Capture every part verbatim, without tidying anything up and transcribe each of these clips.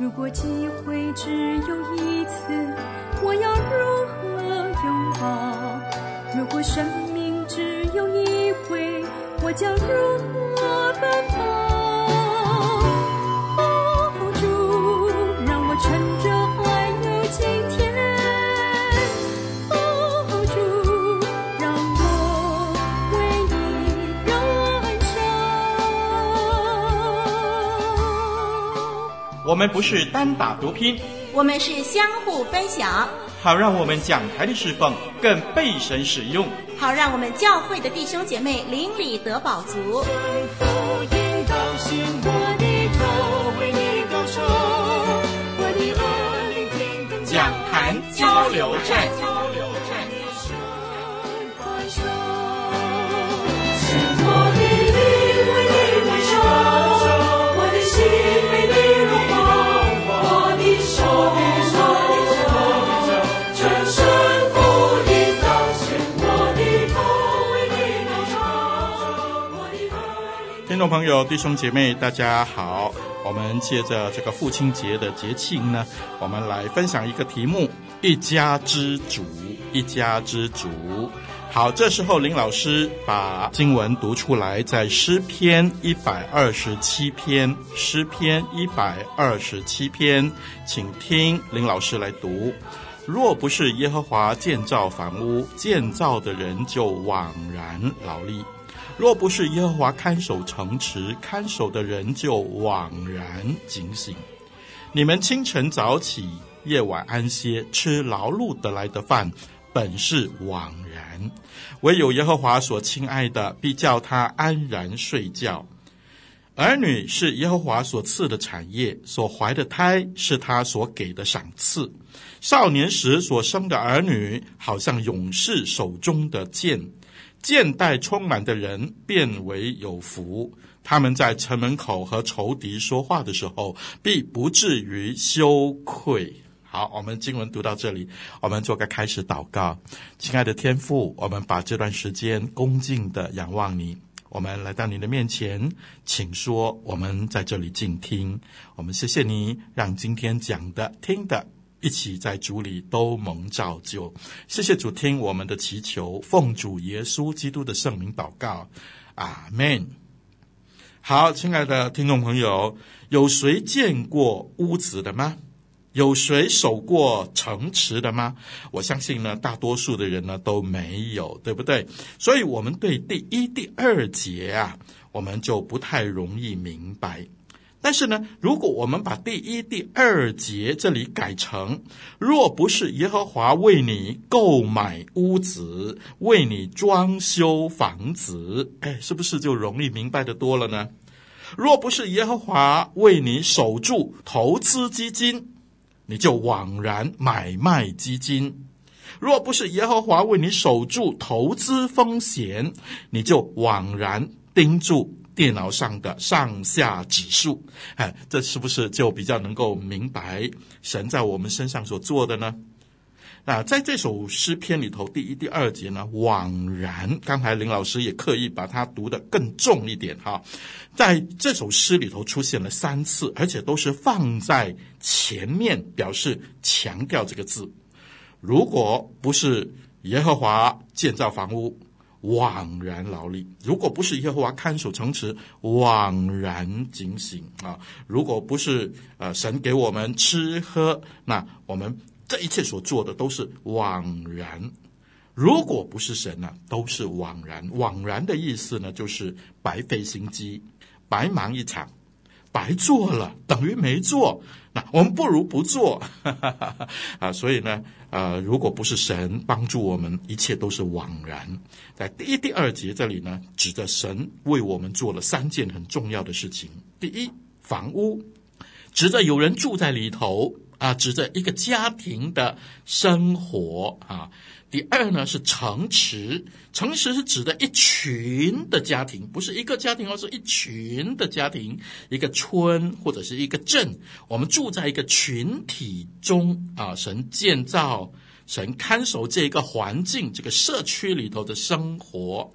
如果机会只有一次，我要如何拥抱？如果生命只有一回，我将如何奔跑？哦，主，让我趁着还有今天，哦，主，让我为你燃烧。 我们不是单打独拼， 我们是相互分享， 好让我们讲台的侍奉更被神使用， 好让我们教会的弟兄姐妹邻里得饱足。 福音高兴我的头，为你高唱，我的耳聆听更讲坛交流站。听众朋友弟兄姐妹大家好，我们借着这个父亲节的节庆呢，我们来分享一个题目，一家之主，一家之主。好，这时候林老师把经文读出来，在诗篇一百二十七篇，诗篇一百二十七篇，请听林老师来读。若不是耶和华建造房屋，建造的人就枉然劳力；若不是耶和华看守城池，看守的人就枉然警醒。你们清晨早起，夜晚安歇，吃劳碌得来的饭，本是枉然。唯有耶和华所亲爱的，必叫他安然睡觉。儿女是耶和华所赐的产业，所怀的胎是他所给的赏赐。少年时所生的儿女，好像勇士手中的剑，剑带充满的人便为有福。他们在城门口和仇敌说话的时候，必不至于羞愧。好，我们经文读到这里，我们做个开始祷告。亲爱的天父，我们把这段时间恭敬地仰望你，我们来到你的面前，请说，我们在这里静听。我们谢谢你，让今天讲的听的一起在主里都蒙造就。谢谢主，听我们的祈求，奉主耶稣基督的圣名祷告，阿们。好，亲爱的听众朋友，有谁见过屋子的吗？有谁守过城池的吗？我相信呢，大多数的人呢都没有，对不对？所以我们对第一、第二节啊，我们就不太容易明白。但是呢，如果我们把第一、第二节这里改成，若不是耶和华为你购买屋子，为你装修房子，哎，是不是就容易明白得多了呢？若不是耶和华为你守住投资基金，你就枉然买卖基金；若不是耶和华为你守住投资风险，你就枉然盯住电脑上的上下指数。哎，这是不是就比较能够明白神在我们身上所做的呢？那在这首诗篇里头，第一、第二节呢，枉然，刚才林老师也刻意把它读得更重一点哈。在这首诗里头出现了三次，而且都是放在前面，表示强调这个字。如果不是耶和华建造房屋，枉然劳力；如果不是耶和华看守城池，枉然警醒啊！如果不是呃神给我们吃喝，那我们这一切所做的都是枉然。如果不是神呢、啊，都是枉然。枉然的意思呢，就是白费心机，白忙一场，白做了等于没做。那我们不如不做啊！所以呢，呃，如果不是神帮助我们，一切都是枉然。在第一、第二节这里呢，指着神为我们做了三件很重要的事情。第一，房屋，指着有人住在里头啊，指着一个家庭的生活啊。第二呢，是城池，城池是指的一群的家庭，不是一个家庭，而是一群的家庭，一个村或者是一个镇，我们住在一个群体中啊。神建造，神看守这个环境，这个社区里头的生活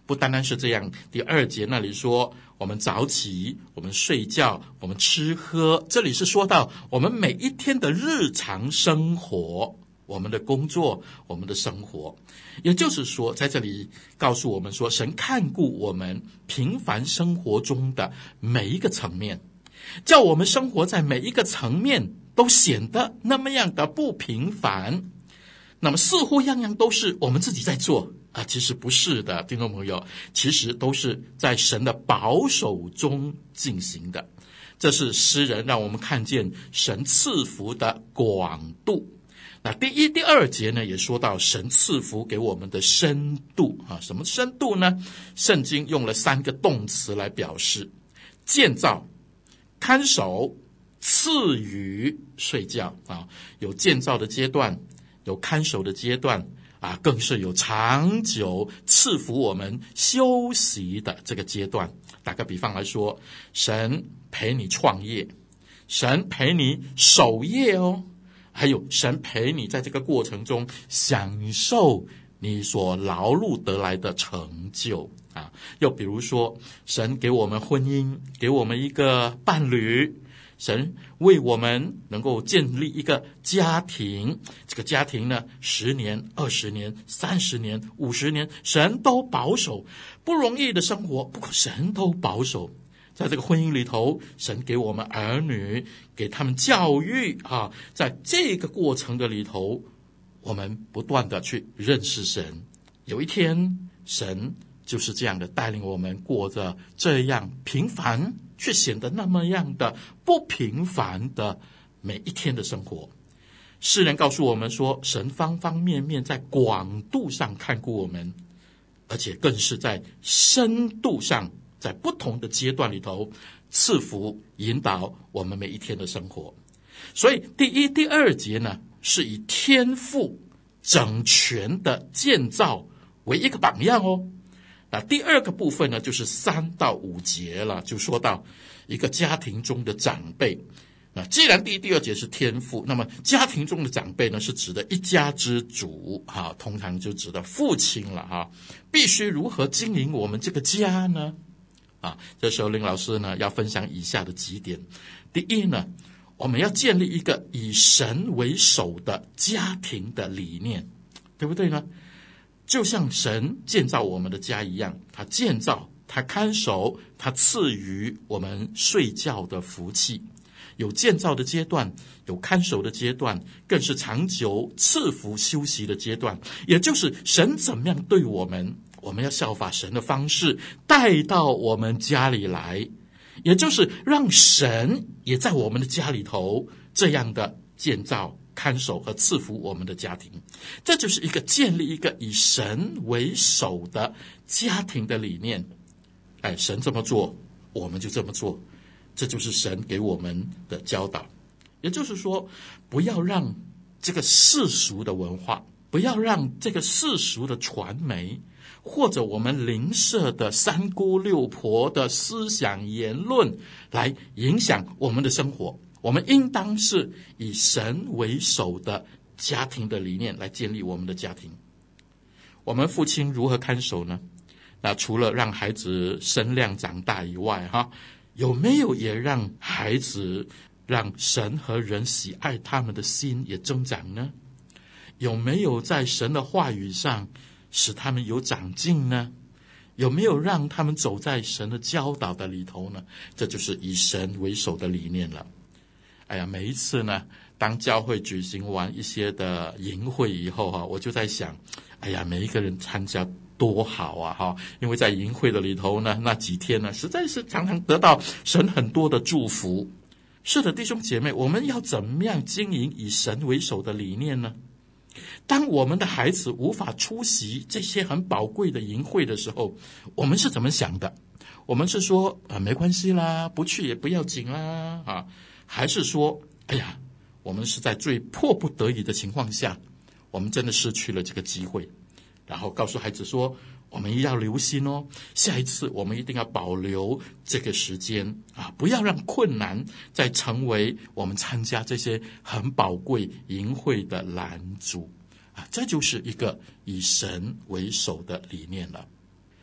不单单是这样，第二节那里说我们早起，我们睡觉，我们吃喝，这里是说到我们每一天的日常生活，我们的工作，我们的生活。也就是说，在这里告诉我们说，神看顾我们平凡生活中的每一个层面，叫我们生活在每一个层面都显得那么样的不平凡。那么似乎样样都是我们自己在做啊，其实不是的，听众朋友，其实都是在神的保守中进行的。这是诗人让我们看见神赐福的广度。那第一、第二节呢，也说到神赐福给我们的深度啊，什么深度呢？圣经用了三个动词来表示：建造、看守、赐予、睡觉啊，有建造的阶段，有看守的阶段啊，更是有长久赐福我们休息的这个阶段。打个比方来说，神陪你创业，神陪你守业哦，还有神陪你在这个过程中享受你所劳碌得来的成就啊。又比如说，神给我们婚姻，给我们一个伴侣，神为我们能够建立一个家庭，这个家庭呢，十年、二十年、三十年、五十年，神都保守，不容易的生活，不过神都保守。在这个婚姻里头，神给我们儿女，给他们教育啊，在这个过程的里头，我们不断的去认识神。有一天，神就是这样的带领我们过着这样平凡却显得那么样的不平凡的每一天的生活。诗人告诉我们说，神方方面面在广度上看顾我们，而且更是在深度上，在不同的阶段里头赐福引导我们每一天的生活。所以第一、第二节呢，是以天父整全的建造为一个榜样哦。那第二个部分呢，就是三到五节了，就说到一个家庭中的长辈。那既然第一、第二节是天父，那么家庭中的长辈呢，是指的一家之主啊，通常就指的父亲了哈、啊。必须如何经营我们这个家呢？啊，这时候林老师呢要分享以下的几点。第一呢，我们要建立一个以神为首的家庭的理念，对不对呢？就像神建造我们的家一样，他建造，他看守，他赐予我们睡觉的福气。有建造的阶段，有看守的阶段，更是长久赐福休息的阶段。也就是神怎么样对我们，我们要效法神的方式带到我们家里来，也就是让神也在我们的家里头这样的建造、看守和赐福我们的家庭。这就是一个建立一个以神为首的家庭的理念。哎，神这么做，我们就这么做，这就是神给我们的教导。也就是说，不要让这个世俗的文化，不要让这个世俗的传媒，或者我们邻舍的三姑六婆的思想言论来影响我们的生活。我们应当是以神为首的家庭的理念来建立我们的家庭。我们父亲如何看守呢？那除了让孩子身量长大以外，哈，有没有也让孩子让神和人喜爱他们的心也增长呢？有没有在神的话语上使他们有长进呢？有没有让他们走在神的教导的里头呢？这就是以神为首的理念了。哎呀，每一次呢，当教会举行完一些的营会以后哈，我就在想，哎呀，每一个人参加多好啊哈！因为在营会的里头呢，那几天呢，实在是常常得到神很多的祝福。是的，弟兄姐妹，我们要怎么样经营以神为首的理念呢？当我们的孩子无法出席这些很宝贵的营会的时候，我们是怎么想的？我们是说啊，没关系啦，不去也不要紧啦啊，还是说，哎呀，我们是在最迫不得已的情况下，我们真的失去了这个机会，然后告诉孩子说，我们要留心哦，下一次我们一定要保留这个时间啊，不要让困难再成为我们参加这些很宝贵营会的拦阻啊！这就是一个以神为首的理念了。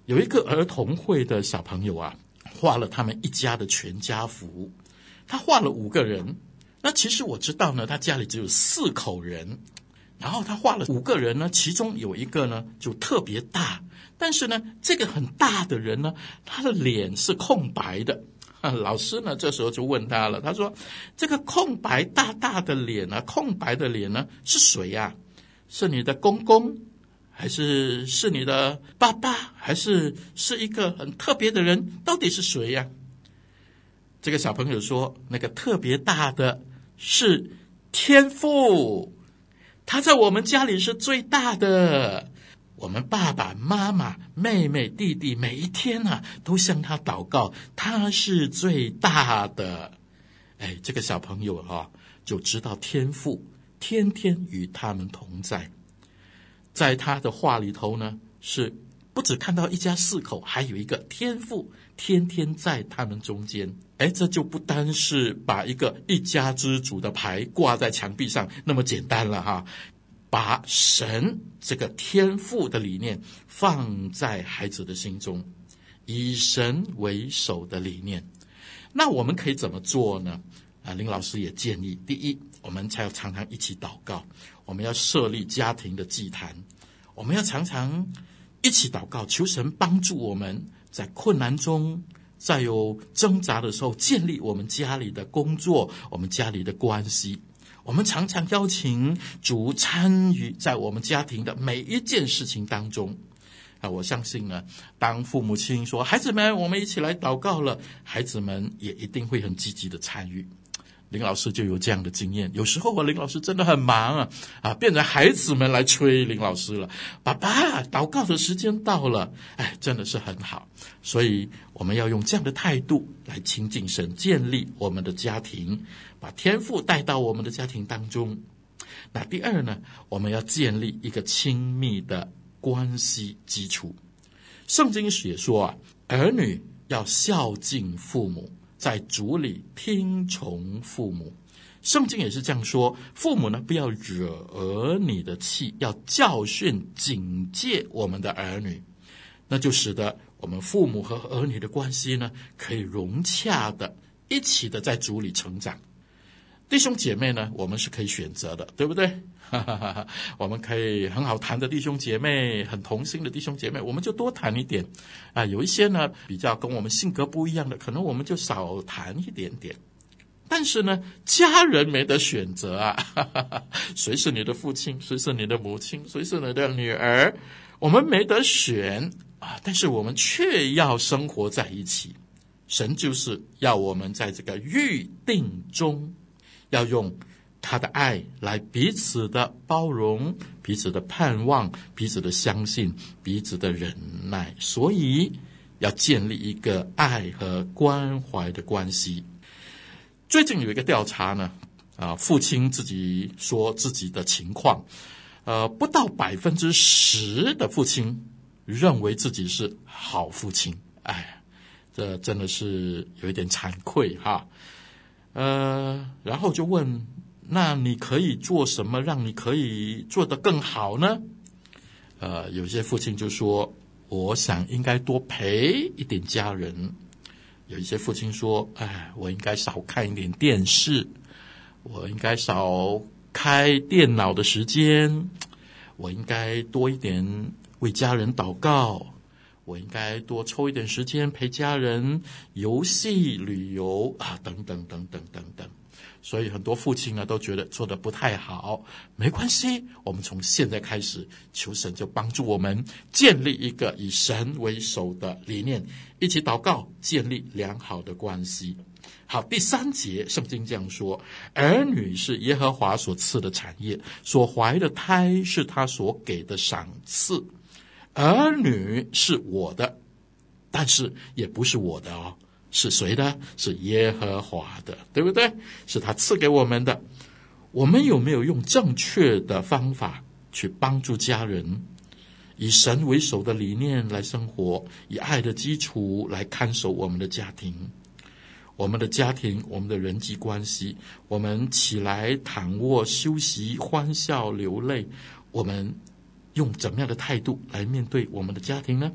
有一个儿童会的小朋友啊，画了他们一家的全家福。他画了五个人，那其实我知道呢，他家里只有四口人。然后他画了五个人呢，其中有一个呢就特别大，但是呢，这个很大的人呢，他的脸是空白的。老师呢这时候就问他了，他说：“这个空白大大的脸呢，空白的脸呢是谁呀？是你的公公，还是是你的爸爸，还是是一个很特别的人？到底是谁呀？”这个小朋友说：“那个特别大的是天父。他在我们家里是最大的，我们爸爸妈妈妹妹弟弟每一天啊都向他祷告，他是最大的。”哎，这个小朋友啊就知道天父天天与他们同在。在他的话里头呢，是不只看到一家四口，还有一个天父天天在他们中间。哎，这就不单是把一个一家之主的牌挂在墙壁上那么简单了哈，把神这个天父的理念放在孩子的心中，以神为首的理念。那我们可以怎么做呢？啊，林老师也建议，第一，我们才要常常一起祷告，我们要设立家庭的祭坛，我们要常常一起祷告，求神帮助我们在困难中，在有挣扎的时候，建立我们家里的工作，我们家里的关系。我们常常邀请主参与在我们家庭的每一件事情当中。啊，我相信呢，当父母亲说孩子们我们一起来祷告了，孩子们也一定会很积极的参与。林老师就有这样的经验，有时候啊，林老师真的很忙啊，啊，变成孩子们来催林老师了。爸爸，祷告的时间到了，哎，真的是很好。所以我们要用这样的态度来亲近神，建立我们的家庭，把天父带到我们的家庭当中。那第二呢，我们要建立一个亲密的关系基础。圣经也说啊，儿女要孝敬父母，在主里听从父母。圣经也是这样说，父母呢不要惹儿女的气，要教训警戒我们的儿女。那就使得我们父母和儿女的关系呢，可以融洽的一起的在主里成长。弟兄姐妹呢，我们是可以选择的，对不对？我们可以很好谈的弟兄姐妹，很同心的弟兄姐妹，我们就多谈一点啊。有一些呢比较跟我们性格不一样的，可能我们就少谈一点点。但是呢，家人没得选择啊，谁是你的父亲，谁是你的母亲，谁是你的女儿，我们没得选啊。但是我们却要生活在一起，神就是要我们在这个预定中，要用他的爱来彼此的包容，彼此的盼望，彼此的相信，彼此的忍耐。所以要建立一个爱和关怀的关系。最近有一个调查呢，啊，父亲自己说自己的情况，呃，不到百分之十的父亲认为自己是好父亲。哎，这真的是有一点惭愧哈。呃，然后就问，那你可以做什么让你可以做得更好呢？呃，有些父亲就说，我想应该多陪一点家人。有一些父亲说，哎，我应该少看一点电视，我应该少开电脑的时间，我应该多一点为家人祷告，我应该多抽一点时间陪家人游戏、旅游啊，等等等等等等。所以很多父亲呢都觉得做得不太好，没关系，我们从现在开始，求神就帮助我们建立一个以神为首的理念，一起祷告，建立良好的关系。好，第三节圣经这样说，儿女是耶和华所赐的产业，所怀的胎是他所给的赏赐。儿女是我的，但是也不是我的哦，是谁的？是耶和华的，对不对？是他赐给我们的。我们有没有用正确的方法去帮助家人，以神为首的理念来生活，以爱的基础来看守我们的家庭？我们的家庭，我们的人际关系，我们起来躺卧休息，欢笑流泪，我们用怎么样的态度来面对我们的家庭呢？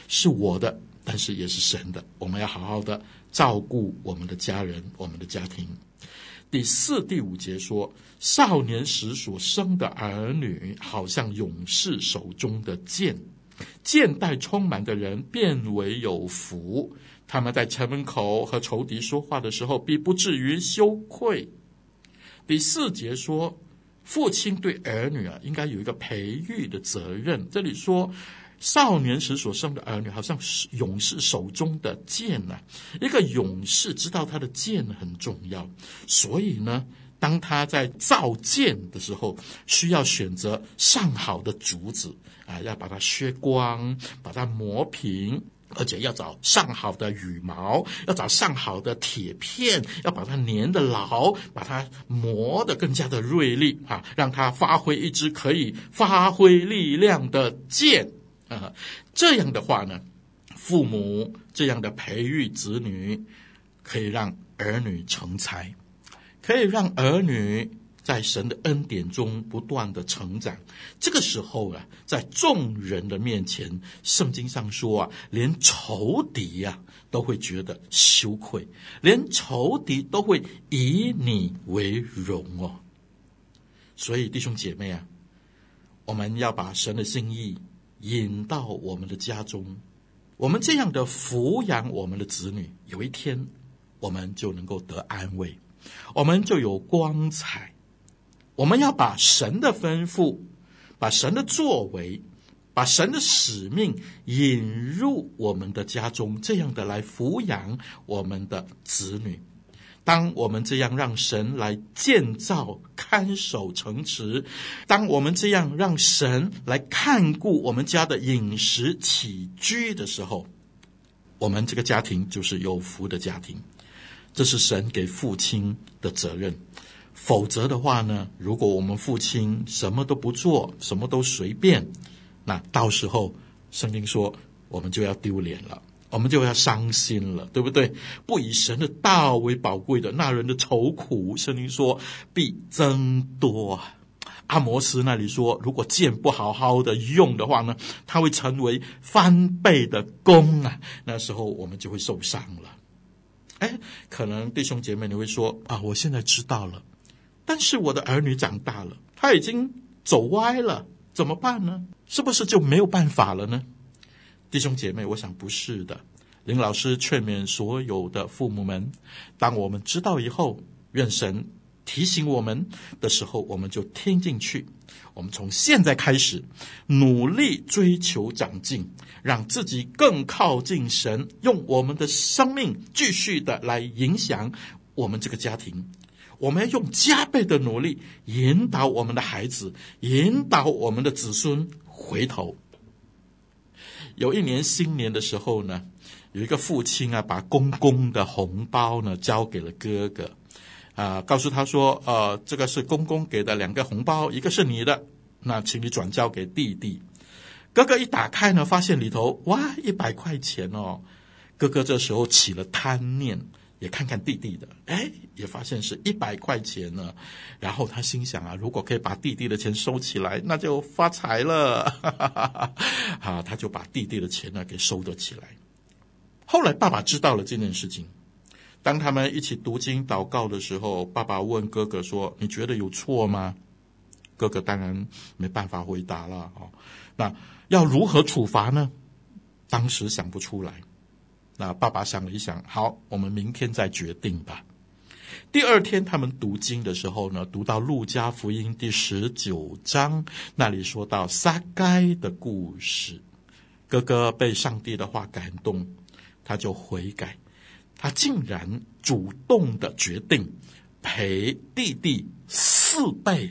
是我的，但是也是神的，我们要好好的照顾我们的家人，我们的家庭。第四、第五节说，少年时所生的儿女，好像勇士手中的剑，剑带充满的人变为有福。他们在城门口和仇敌说话的时候，必不至于羞愧。第四节说，父亲对儿女啊，应该有一个培育的责任。这里说，少年时所生的儿女，好像勇士手中的剑啊。一个勇士知道他的剑很重要，所以呢，当他在造剑的时候，需要选择上好的竹子啊，要把它削光，把它磨平。而且要找上好的羽毛，要找上好的铁片，要把它粘得牢，把它磨得更加的锐利啊，让它发挥一支可以发挥力量的剑啊。这样的话呢，父母这样的培育子女，可以让儿女成才，可以让儿女在神的恩典中不断的成长。这个时候啊，在众人的面前，圣经上说啊，连仇敌啊都会觉得羞愧，连仇敌都会以你为荣哦。所以弟兄姐妹啊，我们要把神的心意引到我们的家中，我们这样的抚养我们的子女，有一天我们就能够得安慰，我们就有光彩。我们要把神的吩咐，把神的作为，把神的使命引入我们的家中，这样的来抚养我们的子女。当我们这样让神来建造看守城池，当我们这样让神来看顾我们家的饮食起居的时候，我们这个家庭就是有福的家庭。这是神给父亲的责任。否则的话呢，如果我们父亲什么都不做，什么都随便，那到时候圣经说我们就要丢脸了，我们就要伤心了，对不对？不以神的道为宝贵的，那人的愁苦，圣经说必增多啊。阿摩斯那里说，如果剑不好好的用的话呢，它会成为翻倍的弓啊，那时候我们就会受伤了。哎，可能弟兄姐妹你会说啊，我现在知道了，但是我的儿女长大了，他已经走歪了，怎么办呢？是不是就没有办法了呢？弟兄姐妹，我想不是的。林老师劝勉所有的父母们，当我们知道以后，愿神提醒我们的时候，我们就听进去。我们从现在开始努力追求长进，让自己更靠近神，用我们的生命继续的来影响我们这个家庭。我们要用加倍的努力引导我们的孩子，引导我们的子孙回头。有一年新年的时候呢，有一个父亲啊，把公公的红包呢交给了哥哥，啊、呃，告诉他说，呃，这个是公公给的两个红包，一个是你的，那请你转交给弟弟。哥哥一打开呢，发现里头哇一百块钱哦。哥哥这时候起了贪念，也看看弟弟的，哎，也发现是一百块钱呢。然后他心想啊，如果可以把弟弟的钱收起来，那就发财了。啊，他就把弟弟的钱呢给收了起来。后来爸爸知道了这件事情，当他们一起读经祷告的时候，爸爸问哥哥说，你觉得有错吗？哥哥当然没办法回答了。哦，那要如何处罚呢？当时想不出来。那爸爸想了一想，好，我们明天再决定吧。第二天他们读经的时候呢，读到路加福音第十九章，那里说到撒该的故事。哥哥被上帝的话感动，他就悔改，他竟然主动的决定赔弟弟四倍。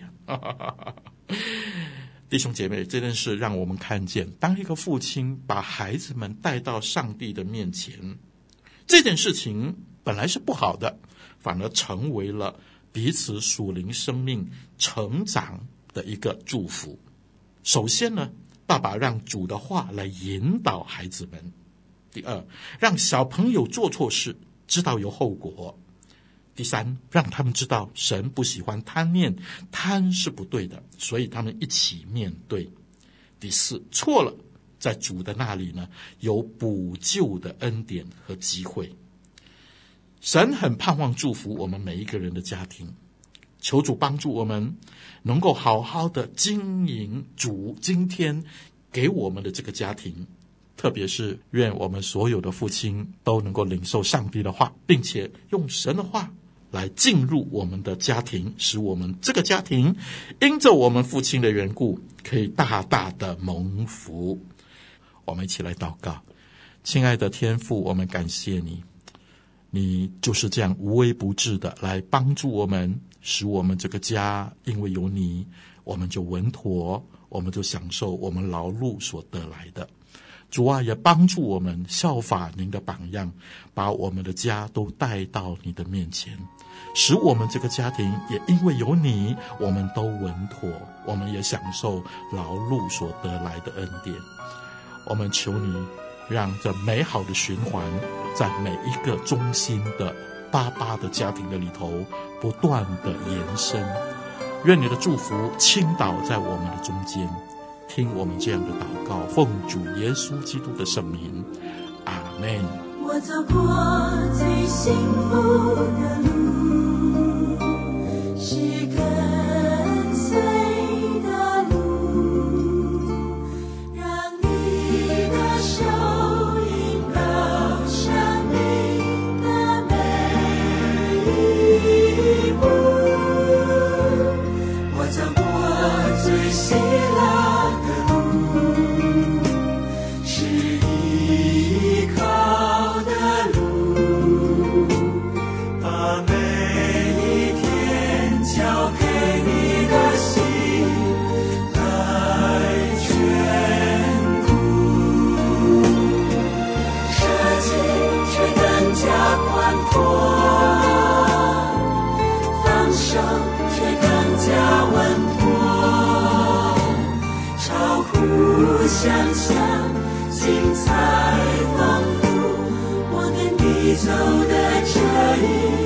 弟兄姐妹，这件事让我们看见，当一个父亲把孩子们带到上帝的面前，这件事情本来是不好的，反而成为了彼此属灵生命成长的一个祝福。首先呢，爸爸让主的话来引导孩子们。第二，让小朋友做错事知道有后果。第三，让他们知道神不喜欢贪念，贪是不对的，所以他们一起面对。第四，错了在主的那里呢，有补救的恩典和机会。神很盼望祝福我们每一个人的家庭，求主帮助我们能够好好的经营主今天给我们的这个家庭，特别是愿我们所有的父亲都能够领受上帝的话，并且用神的话来进入我们的家庭，使我们这个家庭因着我们父亲的缘故可以大大的蒙福。我们一起来祷告。亲爱的天父，我们感谢你，你就是这样无微不至的来帮助我们，使我们这个家因为有你，我们就稳妥，我们就享受我们劳碌所得来的。主啊，也帮助我们效法您的榜样，把我们的家都带到你的面前，使我们这个家庭也因为有你，我们都稳妥，我们也享受劳碌所得来的恩典。我们求你让这美好的循环在每一个忠心的爸爸的家庭的里头不断的延伸，愿你的祝福倾倒在我们的中间。听我们这样的祷告，奉主耶稣基督的圣名，阿们。 我走过最幸福的路，是跟随的路，让你的手引导生命的每一步。我走过最喜乐想象精彩丰富，我跟你走的这一